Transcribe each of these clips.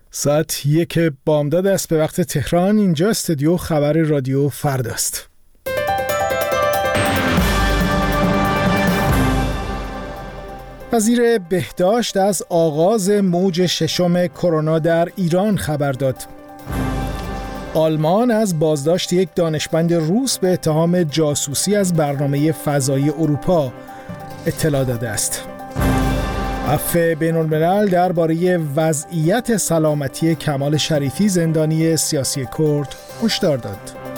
ساعت 1 بامداد است به وقت تهران. اینجا استودیو خبر رادیو فرداست. وزیر بهداشت از آغاز موج ششم کرونا در ایران خبر داد. آلمان از بازداشت یک دانشمند روس به اتهام جاسوسی از برنامه فضایی اروپا اطلاع داده است. عفو بین‌الملل درباره وضعیت سلامتی کمال شریفی زندانی سیاسی کرد هشدار داد.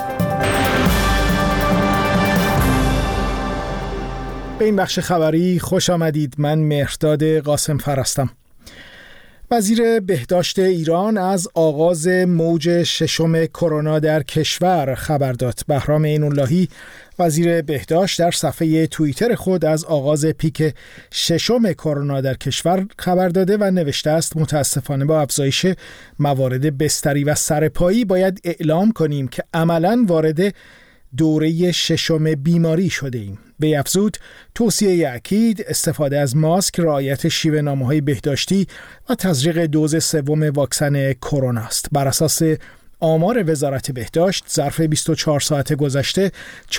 به این بخش خبری خوش آمدید. من مهرداد قاسم فر هستم. وزیر بهداشت ایران از آغاز موج ششم کرونا در کشور خبر داد. بهرام عین‌اللهی وزیر بهداشت در صفحه توییتر خود از آغاز پیک ششم کرونا در کشور خبر داده و نوشته است: متاسفانه با افزایش موارد بستری و سرپایی باید اعلام کنیم که عملاً وارد دوره ششم بیماری شده ایم. به افزود توصیه اکید استفاده از ماسک، رعایت شیوه‌نامه‌های بهداشتی و تزریق دوز سوم واکسن کرونا است. بر اساس آمار وزارت بهداشت ظرف 24 ساعت گذشته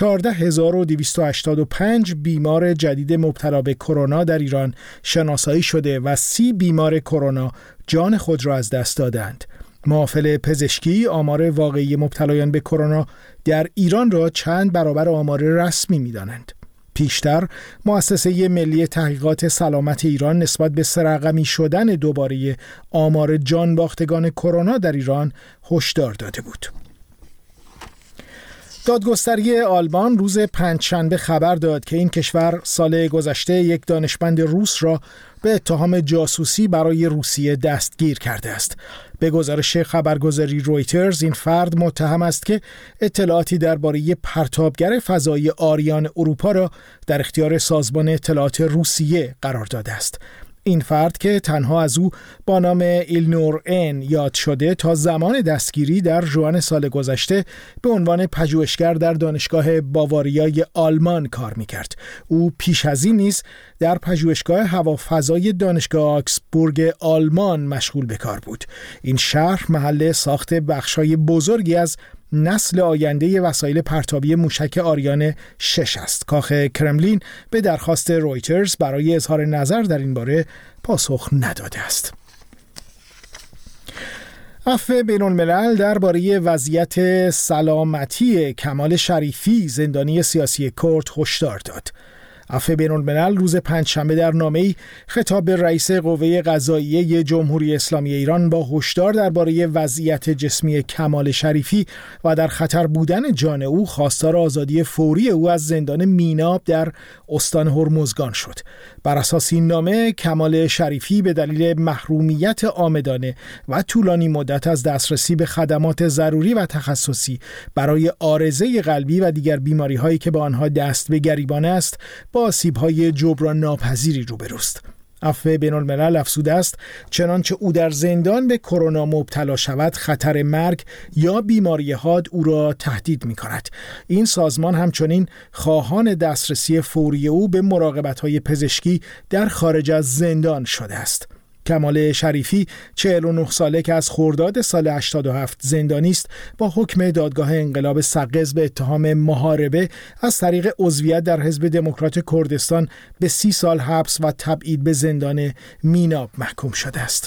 14285 بیمار جدید مبتلا به کرونا در ایران شناسایی شده و 30 بیمار کرونا جان خود را از دست دادند. معافل پزشکی آمار واقعی مبتلایان به کرونا در ایران را چند برابر آمار رسمی می‌دانند. پیشتر مؤسسه ملی تحقیقات سلامت ایران نسبت به سررقمی شدن دوباره آمار جان باختگان کرونا در ایران هشدار داده بود. دادگستری آلمان روز پنجشنبه خبر داد که این کشور سال گذشته یک دانشمند روس را به اتهام جاسوسی برای روسیه دستگیر کرده است. به گزارش خبرگزاری رویترز این فرد متهم است که اطلاعاتی درباره پرتابگر فضایی آریان اروپا را در اختیار سازمان اطلاعات روسیه قرار داده است. این فرد که تنها از او با نام ایلنور ان یاد شده تا زمان دستگیری در ژوئن سال گذشته به عنوان پژوهشگر در دانشگاه باواریای آلمان کار می‌کرد. او پیش از این نیز در پژوهشگاه هوافضای دانشگاه آکسبورگ آلمان مشغول به کار بود. این شهر محل ساخت بخشای بزرگی از نسل آینده وسایل پرتابی موشک آریان 6 است. کاخ کرملین به درخواست رویترز برای اظهار نظر در این باره پاسخ نداده است. عفو بین‌الملل درباره وضعیت سلامتی کمال شریفی زندانی سیاسی کرد هشدار داد. عفو بین‌الملل روز پنجشنبه در نامه‌ای خطاب به رئیس قوه قضاییه جمهوری اسلامی ایران با هشدار درباره وضعیت جسمی کمال شریفی و در خطر بودن جان او خواستار آزادی فوری او از زندان میناب در استان هرمزگان شد. بر اساس این نامه کمال شریفی به دلیل محرومیت عامدانه و طولانی مدت از دسترسی به خدمات ضروری و تخصصی برای عارضه قلبی و دیگر بیماری‌هایی که با آنها دست به گریبان است با آسیب‌های جبران ناپذیری روبروست. عفو بین‌الملل افزوده است چنانچه او در زندان به کرونا مبتلا شود خطر مرگ یا بیماری حاد او را تهدید می‌کند. این سازمان همچنین خواهان دسترسی فوری او به مراقبت‌های پزشکی در خارج از زندان شده است. کمال شریفی 49 ساله که از خرداد سال 87 زندانی است با حکم دادگاه انقلاب سقز به اتهام محاربه از طریق عضویت در حزب دموکرات کردستان به 30 سال حبس و تبعید به زندان میناب محکوم شده است.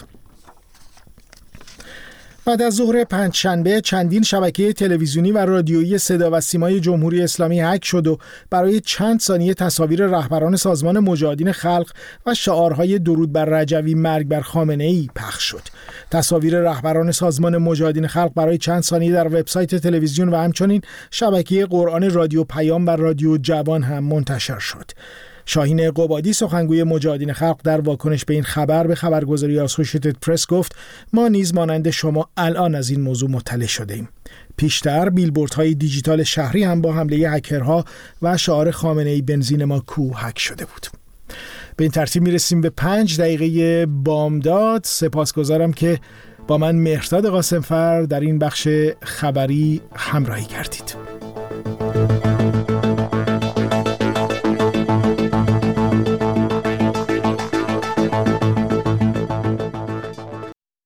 بعد از ظهر پنجشنبه چندین شبکه تلویزیونی و رادیویی صدا و سیمای جمهوری اسلامی هک شد و برای چند ثانیه تصاویر رهبران سازمان مجاهدین خلق و شعارهای درود بر رجوی مرگ بر خامنه‌ای پخش شد. تصاویر رهبران سازمان مجاهدین خلق برای چند ثانیه در وبسایت تلویزیون و همچنین شبکه قرآن رادیو پیام و رادیو جوان هم منتشر شد. شاهین قبادی سخنگوی مجاهدین خلق در واکنش به این خبر به خبرگزاری اسوشیتد پرس گفت: ما نیز مانند شما الان از این موضوع مطلع شدیم. پیشتر بیلبوردهای دیجیتال شهری هم با حمله هکرها و شعار خامنه‌ای بنزین ما کو هک شده بود. به این ترتیب میرسیم به 5 دقیقه بامداد. سپاسگزارم که با من مهرداد قاسم فر در این بخش خبری همراهی کردید.